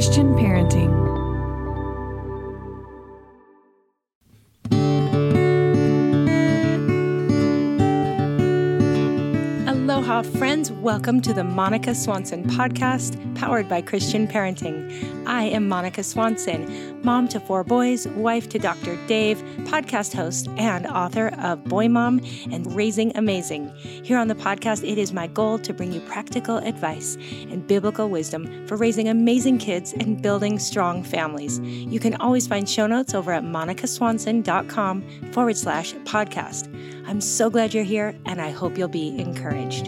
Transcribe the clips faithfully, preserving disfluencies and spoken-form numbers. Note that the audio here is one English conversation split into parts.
Christian parenting. Aloha, friends. Welcome to the Monica Swanson podcast, powered by Christian Parenting. I am Monica Swanson, mom to four boys, wife to Doctor Dave, podcast host, and author of Boy Mom and Raising Amazing. Here on the podcast, it is my goal to bring you practical advice and biblical wisdom for raising amazing kids and building strong families. You can always find show notes over at monicaswanson.com forward slash podcast. I'm so glad you're here, and I hope you'll be encouraged.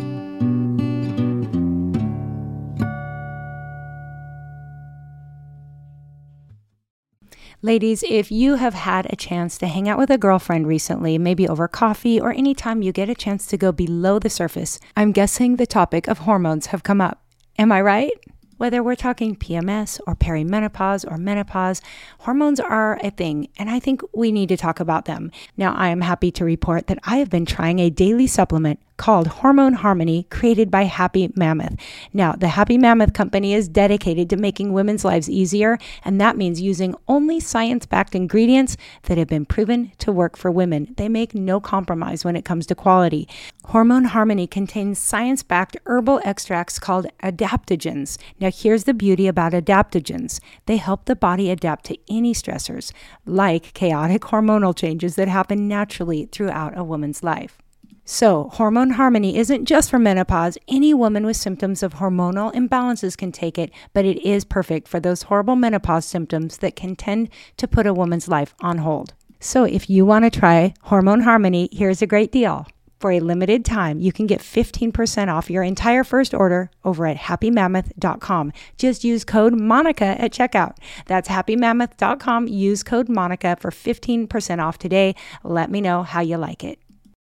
Ladies, if you have had a chance to hang out with a girlfriend recently, maybe over coffee or anytime you get a chance to go below the surface, I'm guessing the topic of hormones have come up. Am I right? Whether we're talking P M S or perimenopause or menopause, hormones are a thing, and I think we need to talk about them. Now, I am happy to report that I have been trying a daily supplement called Hormone Harmony, created by Happy Mammoth. Now, the Happy Mammoth company is dedicated to making women's lives easier, and that means using only science-backed ingredients that have been proven to work for women. They make no compromise when it comes to quality. Hormone Harmony contains science-backed herbal extracts called adaptogens. Now, here's the beauty about adaptogens. They help the body adapt to any stressors, like chaotic hormonal changes that happen naturally throughout a woman's life. So, Hormone Harmony isn't just for menopause. Any woman with symptoms of hormonal imbalances can take it, but it is perfect for those horrible menopause symptoms that can tend to put a woman's life on hold. So, if you want to try Hormone Harmony, here's a great deal. For a limited time, you can get fifteen percent off your entire first order over at happy mammoth dot com. Just use code MONICA at checkout. That's happy mammoth dot com. Use code MONICA for fifteen percent off today. Let me know how you like it.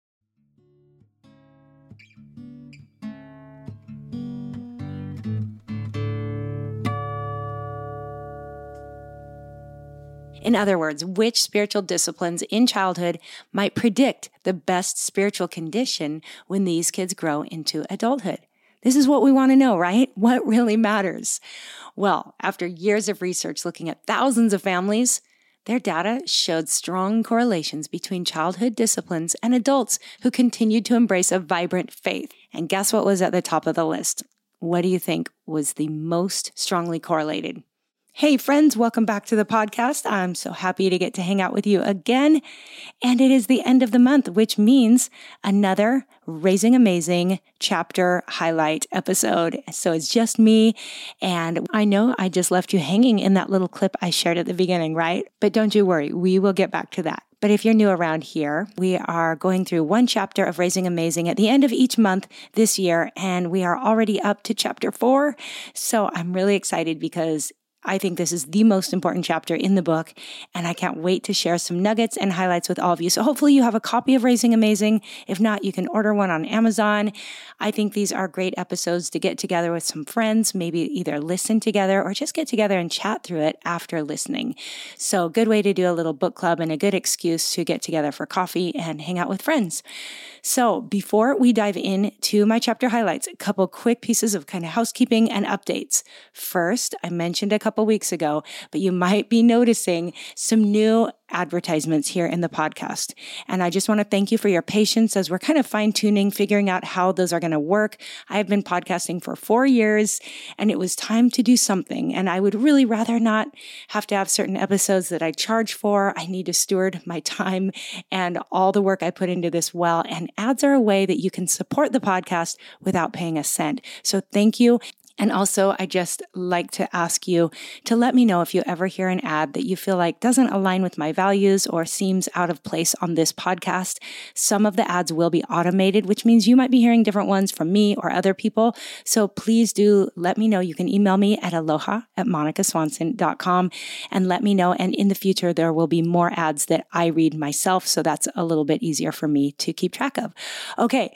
In other words, which spiritual disciplines in childhood might predict the best spiritual condition when these kids grow into adulthood? This is what we want to know, right? What really matters? Well, after years of research looking at thousands of families, their data showed strong correlations between childhood disciplines and adults who continued to embrace a vibrant faith. And guess what was at the top of the list? What do you think was the most strongly correlated? Hey friends, welcome back to the podcast. I'm so happy to get to hang out with you again. And it is the end of the month, which means another Raising Amazing chapter highlight episode. So it's just me. And I know I just left you hanging in that little clip I shared at the beginning, right? But don't you worry, we will get back to that. But if you're new around here, we are going through one chapter of Raising Amazing at the end of each month this year. And we are already up to chapter four. So I'm really excited because I think this is the most important chapter in the book, and I can't wait to share some nuggets and highlights with all of you. So hopefully you have a copy of Raising Amazing. If not, you can order one on Amazon. I think these are great episodes to get together with some friends, maybe either listen together or just get together and chat through it after listening. So good way to do a little book club and a good excuse to get together for coffee and hang out with friends. So before we dive into my chapter highlights, a couple quick pieces of kind of housekeeping and updates. First, I mentioned a couple weeks ago, but you might be noticing some new advertisements here in the podcast. And I just want to thank you for your patience as we're kind of fine-tuning, figuring out how those are going to work. I have been podcasting for four years and it was time to do something. And I would really rather not have to have certain episodes that I charge for. I need to steward my time and all the work I put into this well. And ads are a way that you can support the podcast without paying a cent. So thank you. And also, I just like to ask you to let me know if you ever hear an ad that you feel like doesn't align with my values or seems out of place on this podcast. Some of the ads will be automated, which means you might be hearing different ones from me or other people. So please do let me know. You can email me at aloha at monica swanson dot com and let me know. And in the future, there will be more ads that I read myself. So that's a little bit easier for me to keep track of. Okay.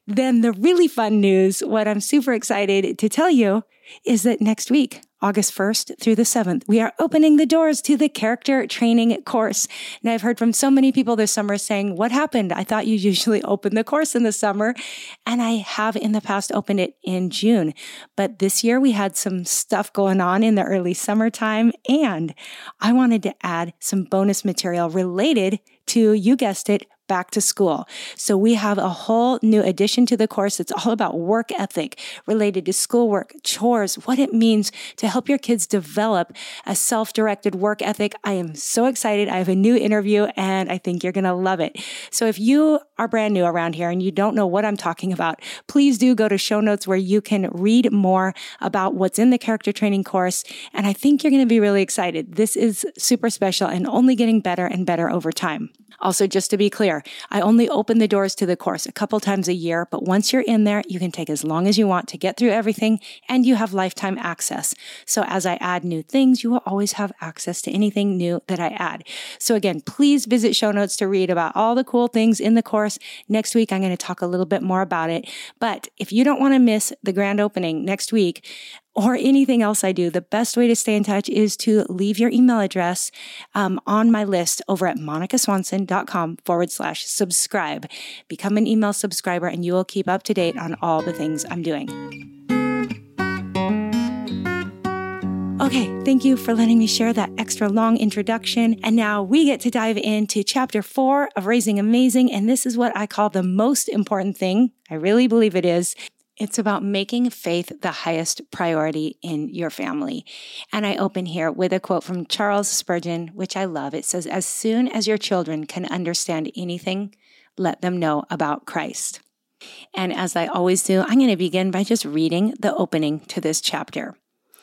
then the really fun news, what I'm super excited to tell you, is that next week, August first through the seventh, we are opening the doors to the character training course. Now, I've heard from so many people this summer saying, what happened? I thought you usually open the course in the summer. And I have in the past opened it in June. But this year we had some stuff going on in the early summertime. And I wanted to add some bonus material related to, you guessed it, back to school. So we have a whole new addition to the course. It's all about work ethic related to schoolwork, chores, what it means to help your kids develop a self-directed work ethic. I am so excited. I have a new interview and I think you're going to love it. So if you are brand new around here and you don't know what I'm talking about, please do go to show notes where you can read more about what's in the character training course. And I think you're going to be really excited. This is super special and only getting better and better over time. Also, just to be clear, I only open the doors to the course a couple times a year, but once you're in there, you can take as long as you want to get through everything, and you have lifetime access. So as I add new things, you will always have access to anything new that I add. So again, please visit show notes to read about all the cool things in the course. Next week, I'm going to talk a little bit more about it. But if you don't want to miss the grand opening next week, or anything else I do, the best way to stay in touch is to leave your email address um, on my list over at monicaswanson.com forward slash subscribe. Become an email subscriber and you will keep up to date on all the things I'm doing. Okay, thank you for letting me share that extra long introduction. And now we get to dive into chapter four of Raising Amazing. And this is what I call the most important thing. I really believe it is. It's about making faith the highest priority in your family. And I open here with a quote from Charles Spurgeon, which I love. It says, "As soon as your children can understand anything, let them know about Christ." And as I always do, I'm going to begin by just reading the opening to this chapter.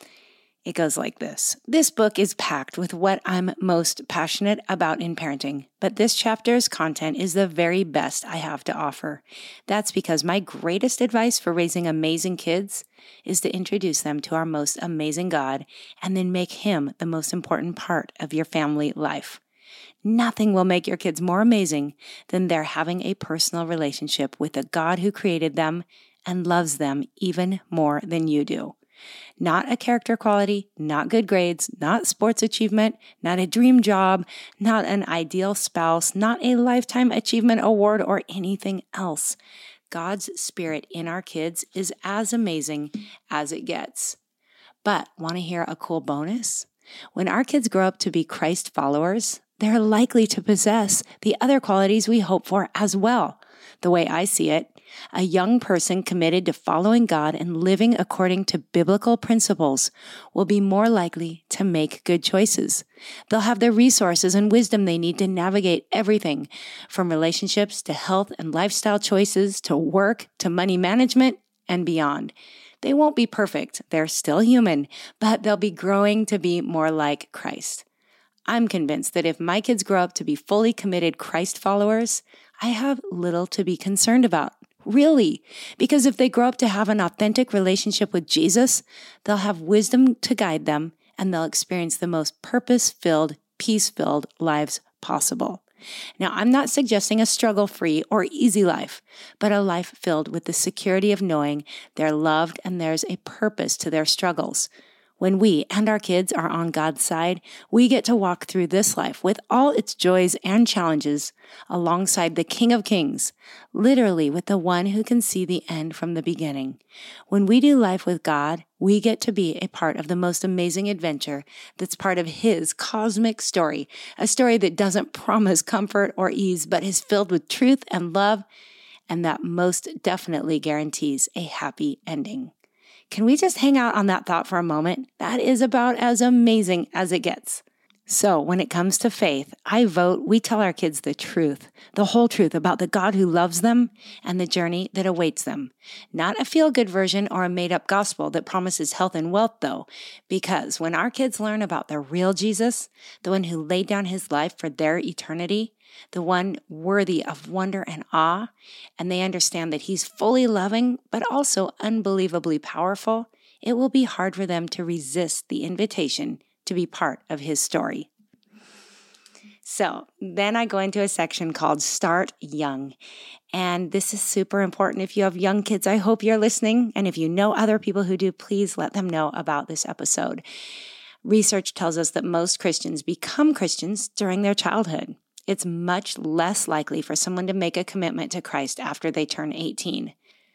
It goes like this. This book is packed with what I'm most passionate about in parenting, but this chapter's content is the very best I have to offer. That's because my greatest advice for raising amazing kids is to introduce them to our most amazing God and then make Him the most important part of your family life. Nothing will make your kids more amazing than their having a personal relationship with the God who created them and loves them even more than you do. Not a character quality, not good grades, not sports achievement, not a dream job, not an ideal spouse, not a lifetime achievement award or anything else. God's Spirit in our kids is as amazing as it gets. But want to hear a cool bonus? When our kids grow up to be Christ followers, they're likely to possess the other qualities we hope for as well. The way I see it, a young person committed to following God and living according to biblical principles will be more likely to make good choices. They'll have the resources and wisdom they need to navigate everything from relationships to health and lifestyle choices to work to money management and beyond. They won't be perfect. They're still human, but they'll be growing to be more like Christ. I'm convinced that if my kids grow up to be fully committed Christ followers, I have little to be concerned about. Really, because if they grow up to have an authentic relationship with Jesus, they'll have wisdom to guide them and they'll experience the most purpose-filled, peace-filled lives possible. Now, I'm not suggesting a struggle-free or easy life, but a life filled with the security of knowing they're loved and there's a purpose to their struggles. When we and our kids are on God's side, we get to walk through this life with all its joys and challenges alongside the King of Kings, literally with the one who can see the end from the beginning. When we do life with God, we get to be a part of the most amazing adventure that's part of His cosmic story, a story that doesn't promise comfort or ease, but is filled with truth and love, and that most definitely guarantees a happy ending. Can we just hang out on that thought for a moment? That is about as amazing as it gets. So when it comes to faith, I vote we tell our kids the truth, the whole truth about the God who loves them and the journey that awaits them. Not a feel-good version or a made-up gospel that promises health and wealth, though, because when our kids learn about the real Jesus, the one who laid down His life for their eternity, the one worthy of wonder and awe, and they understand that He's fully loving, but also unbelievably powerful, it will be hard for them to resist the invitation to be part of His story. So then I go into a section called Start Young. And this is super important. If you have young kids, I hope you're listening. And if you know other people who do, please let them know about this episode. Research tells us that most Christians become Christians during their childhood. It's much less likely for someone to make a commitment to Christ after they turn eighteen.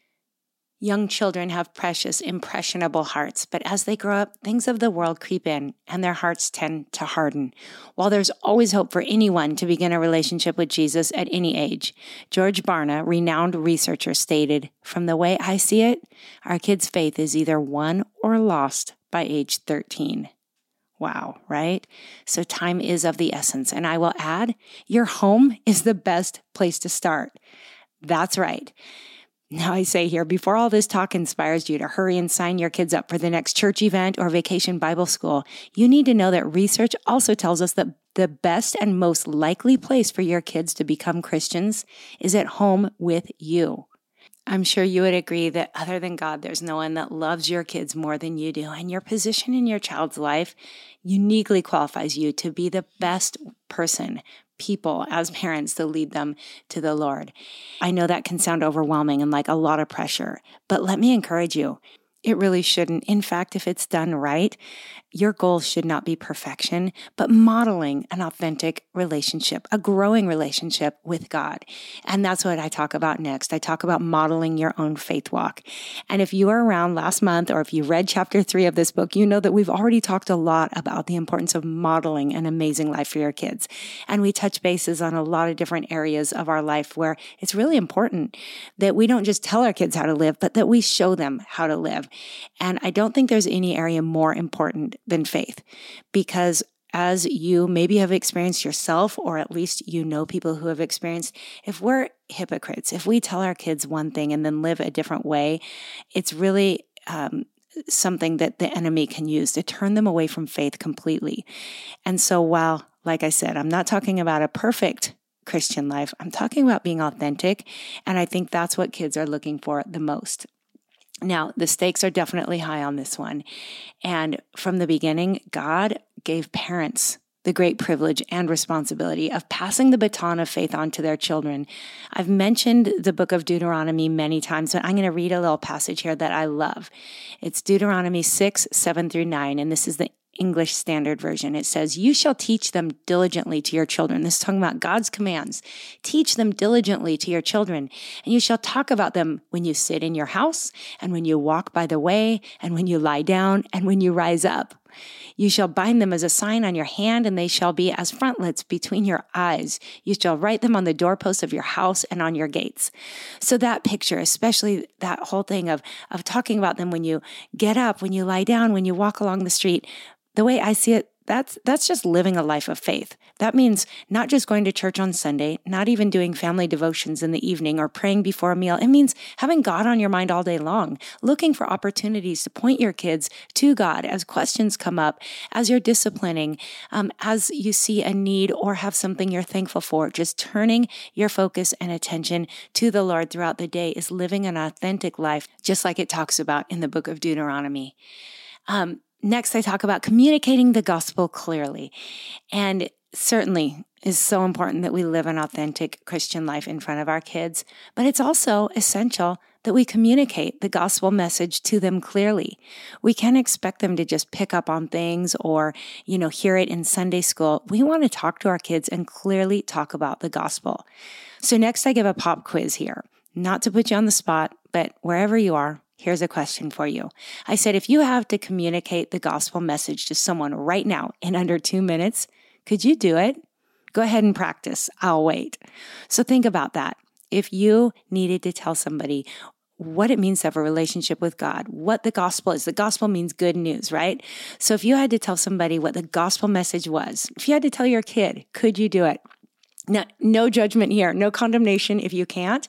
Young children have precious, impressionable hearts, but as they grow up, things of the world creep in and their hearts tend to harden. While there's always hope for anyone to begin a relationship with Jesus at any age, George Barna, renowned researcher, stated, "From the way I see it, our kids' faith is either won or lost by age thirteen. Wow, right? So time is of the essence. And I will add, your home is the best place to start. That's right. Now I say here, before all this talk inspires you to hurry and sign your kids up for the next church event or vacation Bible school, you need to know that research also tells us that the best and most likely place for your kids to become Christians is at home with you. I'm sure you would agree that other than God, there's no one that loves your kids more than you do. And your position in your child's life uniquely qualifies you to be the best person, people as parents, to lead them to the Lord. I know that can sound overwhelming and like a lot of pressure, but let me encourage you. It really shouldn't. In fact, if it's done right, your goal should not be perfection, but modeling an authentic relationship, a growing relationship with God. And that's what I talk about next. I talk about modeling your own faith walk. And if you were around last month, or if you read chapter three of this book, you know that we've already talked a lot about the importance of modeling an amazing life for your kids. And we touch bases on a lot of different areas of our life where it's really important that we don't just tell our kids how to live, but that we show them how to live. And I don't think there's any area more important than faith, because as you maybe have experienced yourself, or at least you know people who have experienced, if we're hypocrites, if we tell our kids one thing and then live a different way, it's really um, something that the enemy can use to turn them away from faith completely. And so while, like I said, I'm not talking about a perfect Christian life, I'm talking about being authentic. And I think that's what kids are looking for the most. Now, the stakes are definitely high on this one. And from the beginning, God gave parents the great privilege and responsibility of passing the baton of faith on to their children. I've mentioned the book of Deuteronomy many times, but I'm going to read a little passage here that I love. It's Deuteronomy six, seven through nine, and this is the English Standard Version. It says, "You shall teach them diligently to your children." This is talking about God's commands. "Teach them diligently to your children, and you shall talk about them when you sit in your house, and when you walk by the way, and when you lie down, and when you rise up. You shall bind them as a sign on your hand, and they shall be as frontlets between your eyes. You shall write them on the doorposts of your house and on your gates." So that picture, especially that whole thing of, of talking about them when you get up, when you lie down, when you walk along the street, the way I see it, that's that's just living a life of faith. That means not just going to church on Sunday, not even doing family devotions in the evening or praying before a meal. It means having God on your mind all day long, looking for opportunities to point your kids to God as questions come up, as you're disciplining, um, as you see a need or have something you're thankful for. Just turning your focus and attention to the Lord throughout the day is living an authentic life, just like it talks about in the book of Deuteronomy. Um, Next, I talk about communicating the gospel clearly. And certainly is so important that we live an authentic Christian life in front of our kids, but it's also essential that we communicate the gospel message to them clearly. We can't expect them to just pick up on things or, you know, hear it in Sunday school. We want to talk to our kids and clearly talk about the gospel. So next, I give a pop quiz here, not to put you on the spot, but wherever you are, here's a question for you. I said, if you have to communicate the gospel message to someone right now in under two minutes, could you do it? Go ahead and practice. I'll wait. So think about that. If you needed to tell somebody what it means to have a relationship with God, what the gospel is, the gospel means good news, right? So if you had to tell somebody what the gospel message was, if you had to tell your kid, could you do it? Now, no judgment here, no condemnation if you can't.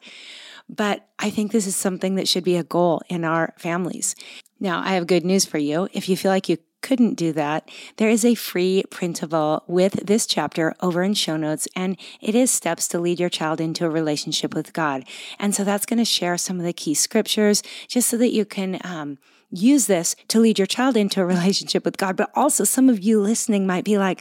But I think this is something that should be a goal in our families. Now, I have good news for you. If you feel like you couldn't do that, there is a free printable with this chapter over in show notes, and it is steps to lead your child into a relationship with God. And so that's going to share some of the key scriptures just so that you can um, use this to lead your child into a relationship with God. But also some of you listening might be like,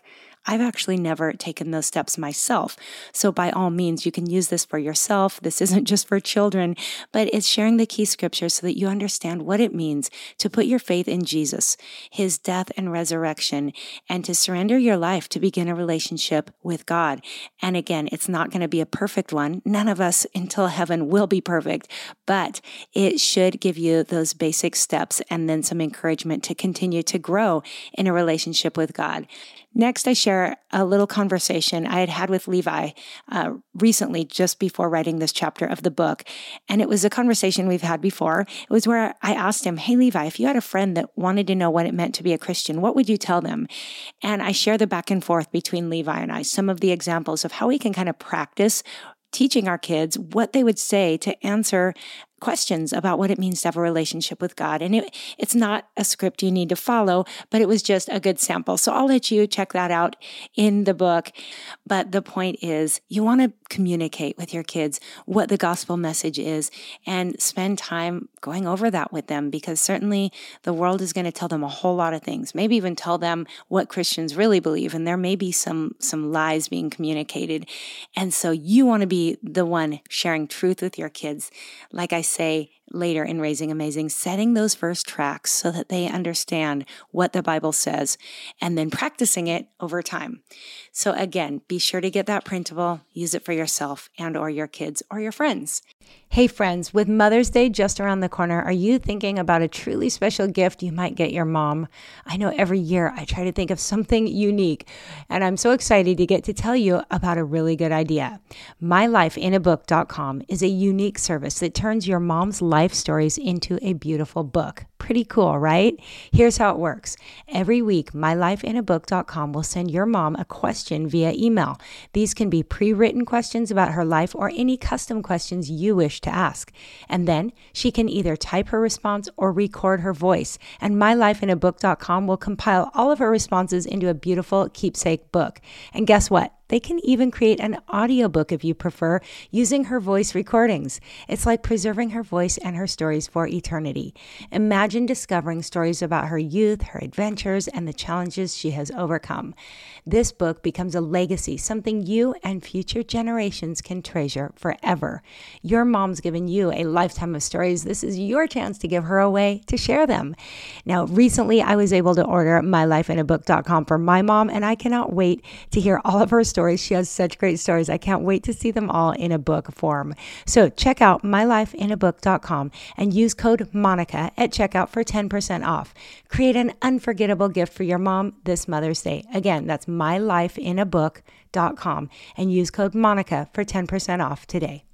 I've actually never taken those steps myself. So by all means, you can use this for yourself. This isn't just for children, but it's sharing the key scriptures so that you understand what it means to put your faith in Jesus, his death and resurrection, and to surrender your life to begin a relationship with God. And again, it's not going to be a perfect one. None of us until heaven will be perfect, but it should give you those basic steps and then some encouragement to continue to grow in a relationship with God. Next, I share a little conversation I had had with Levi uh, recently, just before writing this chapter of the book. And it was a conversation we've had before. It was where I asked him, hey, Levi, if you had a friend that wanted to know what it meant to be a Christian, what would you tell them? And I share the back and forth between Levi and I, some of the examples of how we can kind of practice teaching our kids what they would say to answer questions about what it means to have a relationship with God. And it, it's not a script you need to follow, but it was just a good sample. So I'll let you check that out in the book. But the point is, you want to communicate with your kids what the gospel message is and spend time going over that with them, because certainly the world is going to tell them a whole lot of things, maybe even tell them what Christians really believe. And there may be some, some lies being communicated. And so you want to be the one sharing truth with your kids. Like I say later in Raising Amazing, setting those first tracks so that they understand what the Bible says and then practicing it over time. So again, be sure to get that printable, use it for yourself and or your kids or your friends. Hey friends, with Mother's Day just around the corner, are you thinking about a truly special gift you might get your mom? I know every year I try to think of something unique, and I'm so excited to get to tell you about a really good idea. my life in a book dot com is a unique service that turns your mom's life stories into a beautiful book. Pretty cool, right? Here's how it works. Every week, my life in a book dot com will send your mom a question via email. These can be pre-written questions about her life or any custom questions you wish to ask. And then she can either type her response or record her voice. And my life in a book dot com will compile all of her responses into a beautiful keepsake book. And guess what? They can even create an audiobook if you prefer, using her voice recordings. It's like preserving her voice and her stories for eternity. Imagine discovering stories about her youth, her adventures, and the challenges she has overcome. This book becomes a legacy, something you and future generations can treasure forever. Your mom's given you a lifetime of stories. This is your chance to give her a way to share them. Now, recently I was able to order my life in a book dot com for my mom, and I cannot wait to hear all of her stories. She has such great stories. I can't wait to see them all in a book form. So check out my life in a book dot com and use code Monica at checkout for ten percent off. Create an unforgettable gift for your mom this Mother's Day. Again, that's my life in a book dot com and use code Monica for ten percent off today.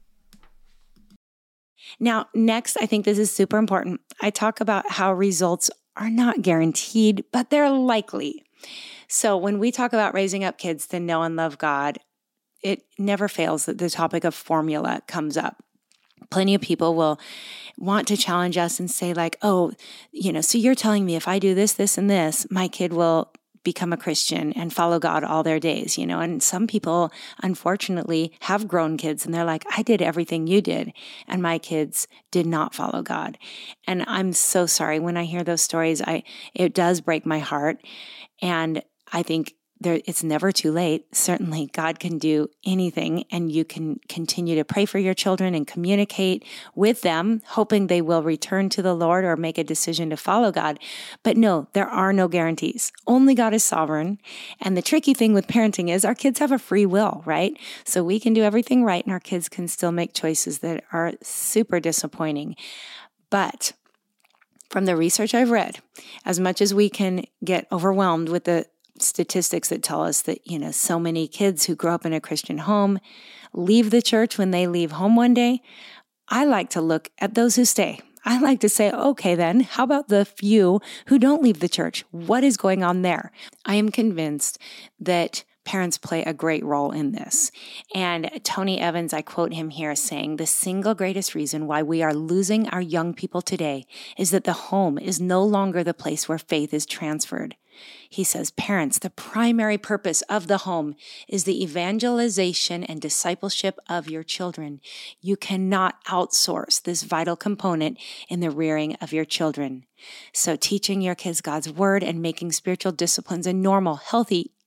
Now, next, I think this is super important. I talk about how results are not guaranteed, but they're likely. So when we talk about raising up kids to know and love God, it never fails that the topic of formula comes up. Plenty of people will want to challenge us and say like, oh, you know, so you're telling me if I do this, this, and this, my kid will become a Christian and follow God all their days, you know, and some people, unfortunately, have grown kids and they're like, I did everything you did, and my kids did not follow God. And I'm so sorry when I hear those stories. I it does break my heart. And I think there, it's never too late. Certainly, God can do anything, and you can continue to pray for your children and communicate with them, hoping they will return to the Lord or make a decision to follow God. But no, there are no guarantees. Only God is sovereign. And the tricky thing with parenting is our kids have a free will, right? So we can do everything right, and our kids can still make choices that are super disappointing. But from the research I've read, as much as we can get overwhelmed with the statistics that tell us that, you know, so many kids who grow up in a Christian home leave the church when they leave home one day, I like to look at those who stay. I like to say, okay, then, how about the few who don't leave the church? What is going on there? I am convinced that parents play a great role in this. And Tony Evans, I quote him here saying, the single greatest reason why we are losing our young people today is that the home is no longer the place where faith is transferred. He says, parents, the primary purpose of the home is the evangelization and discipleship of your children. You cannot outsource this vital component in the rearing of your children. So teaching your kids God's word and making spiritual disciplines a normal, healthy,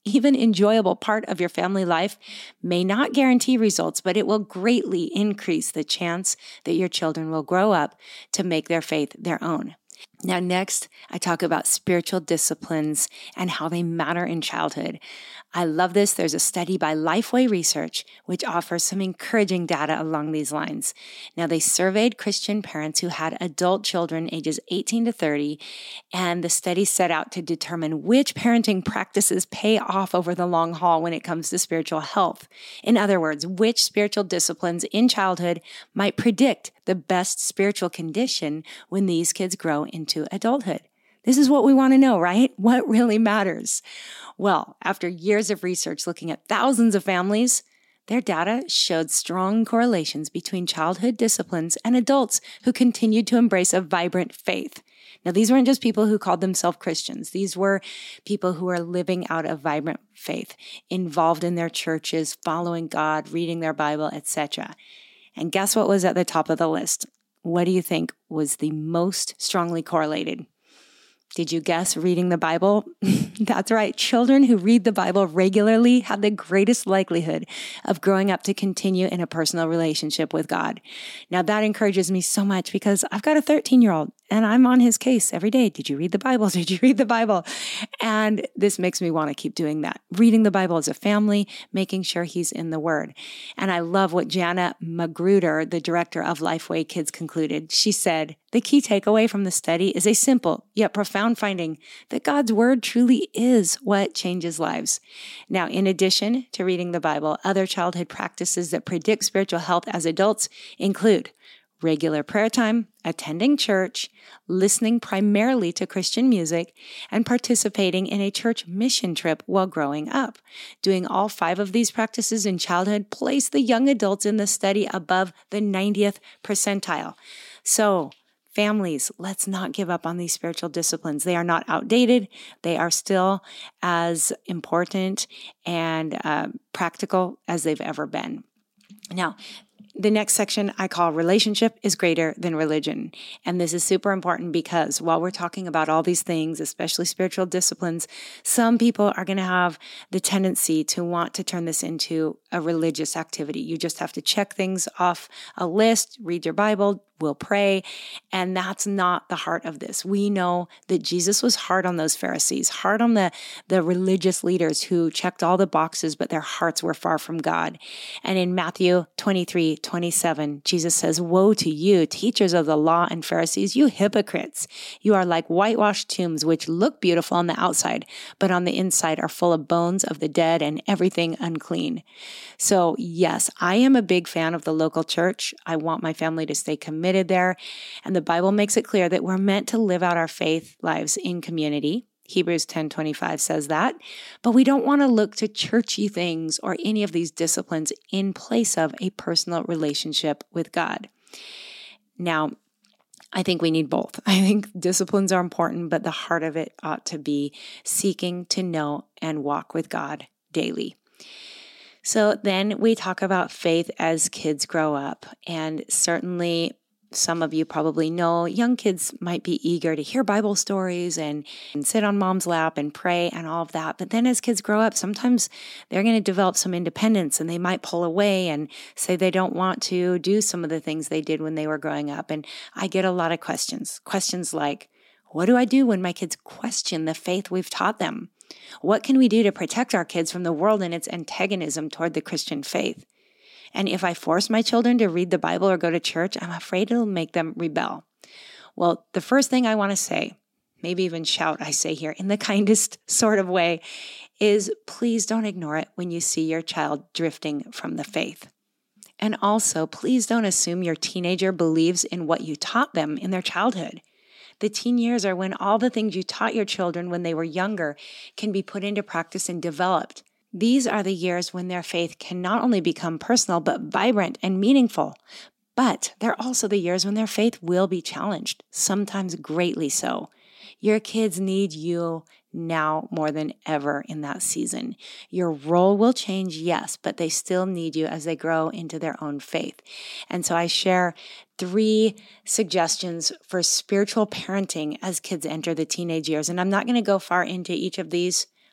even enjoyable part of your family life may not guarantee results, but it will greatly increase the chance that your children will grow up to make their faith their own. Now, next, I talk about spiritual disciplines and how they matter in childhood. I love this. There's a study by Lifeway Research, which offers some encouraging data along these lines. Now, they surveyed Christian parents who had adult children ages eighteen to thirty, and the study set out to determine which parenting practices pay off over the long haul when it comes to spiritual health. In other words, which spiritual disciplines in childhood might predict the best spiritual condition when these kids grow into adulthood. This is what we want to know, right? What really matters? Well, after years of research looking at thousands of families, their data showed strong correlations between childhood disciplines and adults who continued to embrace a vibrant faith. Now, these weren't just people who called themselves Christians. These were people who are living out a vibrant faith, involved in their churches, following God, reading their Bible, et cetera. And guess what was at the top of the list? What do you think was the most strongly correlated? Did you guess reading the Bible? That's right. Children who read the Bible regularly have the greatest likelihood of growing up to continue in a personal relationship with God. Now, that encourages me so much because I've got a thirteen-year-old and I'm on his case every day. Did you read the Bible? Did you read the Bible? And this makes me want to keep doing that. Reading the Bible as a family, making sure he's in the Word. And I love what Jana Magruder, the director of Lifeway Kids, concluded. She said, the key takeaway from the study is a simple yet profound finding that God's Word truly is what changes lives. Now, in addition to reading the Bible, other childhood practices that predict spiritual health as adults include regular prayer time, attending church, listening primarily to Christian music, and participating in a church mission trip while growing up. Doing all five of these practices in childhood placed the young adults in the study above the ninetieth percentile. So, families, let's not give up on these spiritual disciplines. They are not outdated. They are still as important and uh, practical as they've ever been. Now, the next section I call relationship is greater than religion. And this is super important because while we're talking about all these things, especially spiritual disciplines, some people are going to have the tendency to want to turn this into a religious activity. You just have to check things off a list, read your Bible, we'll pray. And that's not the heart of this. We know that Jesus was hard on those Pharisees, hard on the, the religious leaders who checked all the boxes, but their hearts were far from God. And in Matthew twenty-three twenty-seven, Jesus says, woe to you, teachers of the law and Pharisees, you hypocrites! You are like whitewashed tombs, which look beautiful on the outside, but on the inside are full of bones of the dead and everything unclean. So yes, I am a big fan of the local church. I want my family to stay committed there. And the Bible makes it clear that we're meant to live out our faith lives in community. Hebrews ten twenty-five says that. But we don't want to look to churchy things or any of these disciplines in place of a personal relationship with God. Now, I think we need both. I think disciplines are important, but the heart of it ought to be seeking to know and walk with God daily. So then we talk about faith as kids grow up, and certainly some of you probably know young kids might be eager to hear Bible stories and, and sit on mom's lap and pray and all of that. But then as kids grow up, sometimes they're going to develop some independence and they might pull away and say they don't want to do some of the things they did when they were growing up. And I get a lot of questions, questions like, what do I do when my kids question the faith we've taught them? What can we do to protect our kids from the world and its antagonism toward the Christian faith? And if I force my children to read the Bible or go to church, I'm afraid it'll make them rebel. Well, the first thing I want to say, maybe even shout, I say here in the kindest sort of way, is please don't ignore it when you see your child drifting from the faith. And also, please don't assume your teenager believes in what you taught them in their childhood. The teen years are when all the things you taught your children when they were younger can be put into practice and developed. These are the years when their faith can not only become personal, but vibrant and meaningful. But they're also the years when their faith will be challenged, sometimes greatly so. Your kids need you now more than ever in that season. Your role will change, yes, but they still need you as they grow into their own faith. And so I share three suggestions for spiritual parenting as kids enter the teenage years. And I'm not going to go far into each of these.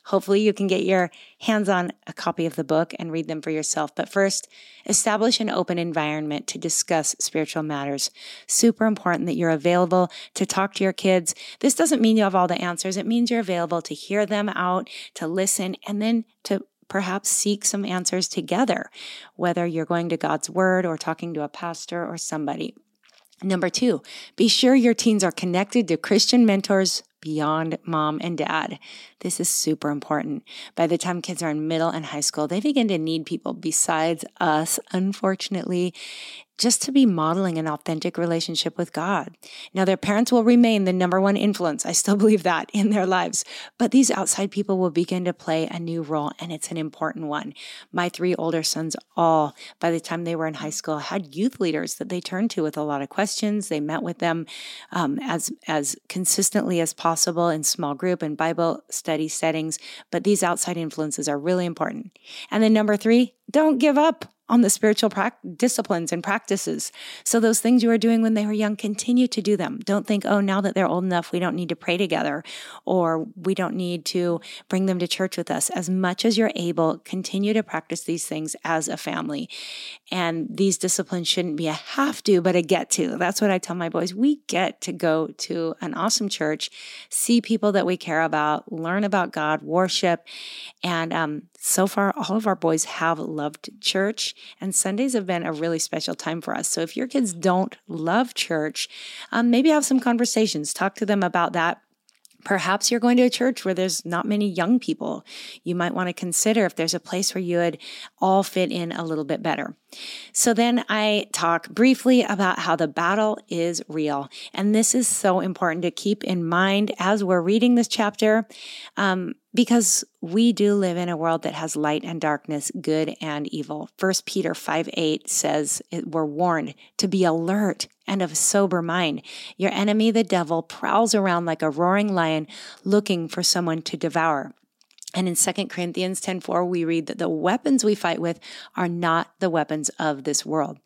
Hopefully you can get your hands on a copy of the book and read them for yourself. But first, establish an open environment to discuss spiritual matters. Super important that you're available to talk to your kids. This doesn't mean you have all the answers. It means you're available to hear them out, to listen, and then to perhaps seek some answers together, whether you're going to God's Word or talking to a pastor or somebody. Number two, be sure your teens are connected to Christian mentors beyond mom and dad. This is super important. By the time kids are in middle and high school, they begin to need people besides us, unfortunately, just to be modeling an authentic relationship with God. Now, their parents will remain the number one influence. I still believe that in their lives. But these outside people will begin to play a new role, and it's an important one. My three older sons all, by the time they were in high school, had youth leaders that they turned to with a lot of questions. They met with them um, as, as consistently as possible in small group and Bible study settings. But these outside influences are really important. And then number three, don't give up on the spiritual pra- disciplines and practices. So those things you were doing when they were young, continue to do them. Don't think, oh, now that they're old enough, we don't need to pray together, or we don't need to bring them to church with us. As much as you're able, continue to practice these things as a family. And these disciplines shouldn't be a have to, but a get to. That's what I tell my boys. We get to go to an awesome church, see people that we care about, learn about God, worship. And um, so far, all of our boys have loved church, and Sundays have been a really special time for us. So if your kids don't love church, um, maybe have some conversations. Talk to them about that. Perhaps you're going to a church where there's not many young people. You might want to consider if there's a place where you would all fit in a little bit better. So then I talk briefly about how the battle is real. And this is so important to keep in mind as we're reading this chapter, um, because we do live in a world that has light and darkness, good and evil. First Peter five eight says we're warned to be alert and of sober mind. Your enemy, the devil, prowls around like a roaring lion looking for someone to devour. And in Second Corinthians ten four, we read that the weapons we fight with are not the weapons of this world.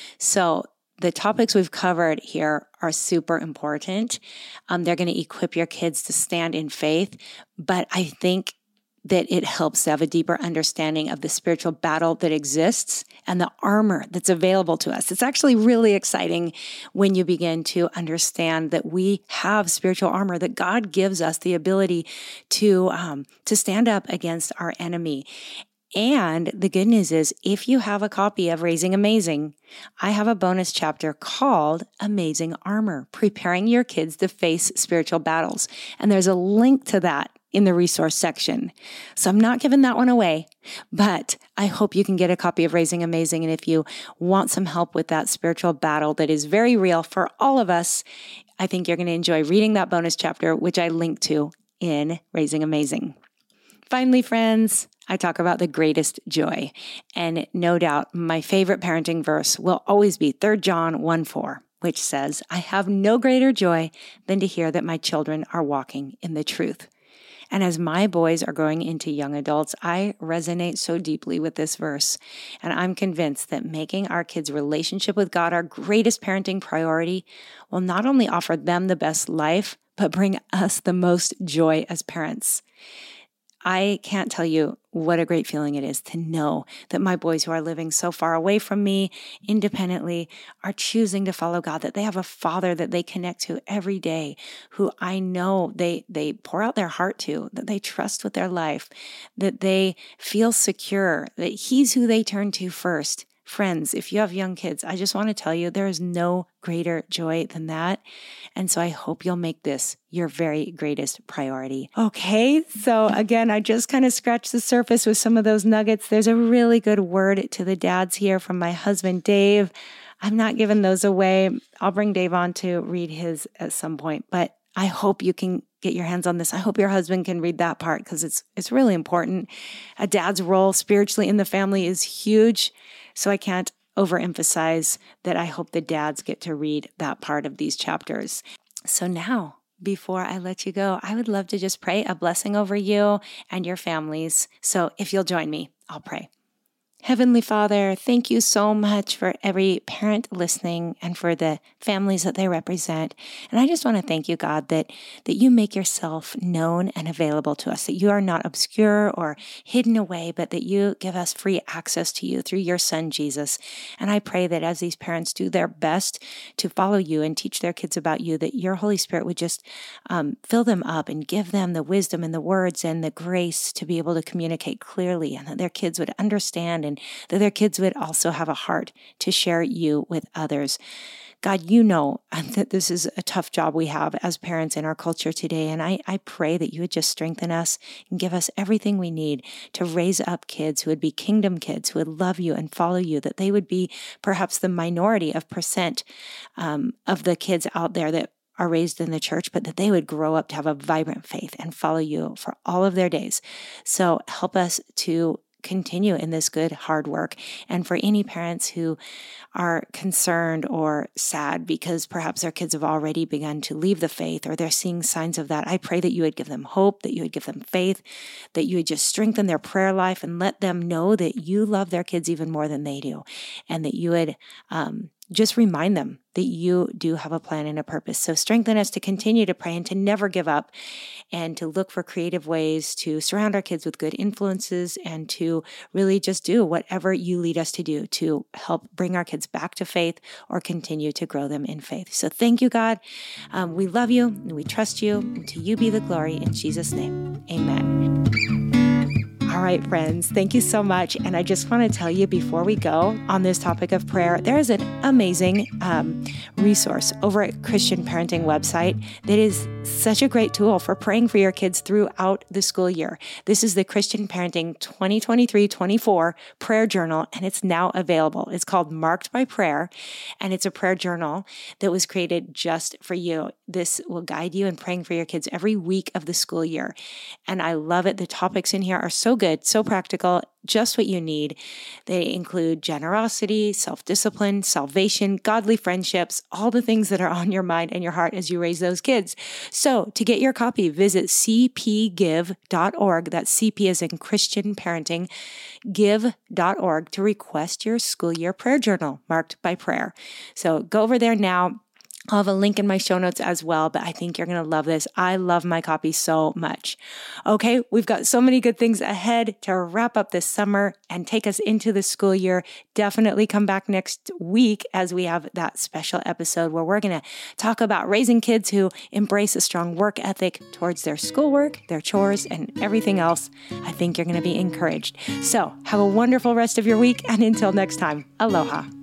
So the topics we've covered here are super important. Um, they're going to equip your kids to stand in faith, but I think that it helps to have a deeper understanding of the spiritual battle that exists and the armor that's available to us. It's actually really exciting when you begin to understand that we have spiritual armor, that God gives us the ability to, um, to stand up against our enemy. And the good news is, if you have a copy of Raising Amazing, I have a bonus chapter called Amazing Armor, Preparing Your Kids to Face Spiritual Battles. And there's a link to that in the resource section. So I'm not giving that one away, but I hope you can get a copy of Raising Amazing. And if you want some help with that spiritual battle that is very real for all of us, I think you're going to enjoy reading that bonus chapter, which I link to in Raising Amazing. Finally, friends, I talk about the greatest joy. And no doubt, my favorite parenting verse will always be Third John one four, which says, I have no greater joy than to hear that my children are walking in the truth. And as my boys are growing into young adults, I resonate so deeply with this verse. And I'm convinced that making our kids' relationship with God our greatest parenting priority will not only offer them the best life, but bring us the most joy as parents. I can't tell you what a great feeling it is to know that my boys who are living so far away from me independently are choosing to follow God, that they have a father that they connect to every day, who I know they, they pour out their heart to, that they trust with their life, that they feel secure, that he's who they turn to first. Friends, if you have young kids, I just want to tell you there is no greater joy than that. And so I hope you'll make this your very greatest priority. Okay, so again, I just kind of scratched the surface with some of those nuggets. There's a really good word to the dads here from my husband, Dave. I'm not giving those away. I'll bring Dave on to read his at some point, but I hope you can get your hands on this. I hope your husband can read that part because it's it's really important. A dad's role spiritually in the family is huge. So I can't overemphasize that I hope the dads get to read that part of these chapters. So now, before I let you go, I would love to just pray a blessing over you and your families. So if you'll join me, I'll pray. Heavenly Father, thank you so much for every parent listening and for the families that they represent. And I just want to thank you, God, that, that you make yourself known and available to us, that you are not obscure or hidden away, but that you give us free access to you through your Son, Jesus. And I pray that as these parents do their best to follow you and teach their kids about you, that your Holy Spirit would just um, fill them up and give them the wisdom and the words and the grace to be able to communicate clearly, and that their kids would understand and that their kids would also have a heart to share you with others. God, you know that this is a tough job we have as parents in our culture today, and I, I pray that you would just strengthen us and give us everything we need to raise up kids who would be kingdom kids, who would love you and follow you, that they would be perhaps the minority of percent um, of the kids out there that are raised in the church, but that they would grow up to have a vibrant faith and follow you for all of their days. So help us to continue in this good, hard work. And for any parents who are concerned or sad because perhaps their kids have already begun to leave the faith or they're seeing signs of that, I pray that you would give them hope, that you would give them faith, that you would just strengthen their prayer life and let them know that you love their kids even more than they do, and that you would um, just remind them that you do have a plan and a purpose. So strengthen us to continue to pray and to never give up, and to look for creative ways to surround our kids with good influences, and to really just do whatever you lead us to do to help bring our kids back to faith or continue to grow them in faith. So thank you, God. Um, we love you and we trust you. And to you be the glory in Jesus' name. Amen. All right, friends, thank you so much. And I just want to tell you before we go on this topic of prayer, there is an amazing um, resource over at Christian Parenting website that is such a great tool for praying for your kids throughout the school year. This is the Christian Parenting twenty twenty-three twenty-four Prayer Journal, and it's now available. It's called Marked by Prayer, and it's a prayer journal that was created just for you. This will guide you in praying for your kids every week of the school year. And I love it. The topics in here are so good, so practical, just what you need. They include generosity, self-discipline, salvation, godly friendships, all the things that are on your mind and your heart as you raise those kids. So to get your copy, visit c p give dot org. That's C P as in Christian Parenting, give dot org to request your school year prayer journal marked by prayer. So go over there now. I'll have a link in my show notes as well, but I think you're going to love this. I love my copy so much. Okay, we've got so many good things ahead to wrap up this summer and take us into the school year. Definitely come back next week as we have that special episode where we're going to talk about raising kids who embrace a strong work ethic towards their schoolwork, their chores, and everything else. I think you're going to be encouraged. So have a wonderful rest of your week, and until next time, aloha.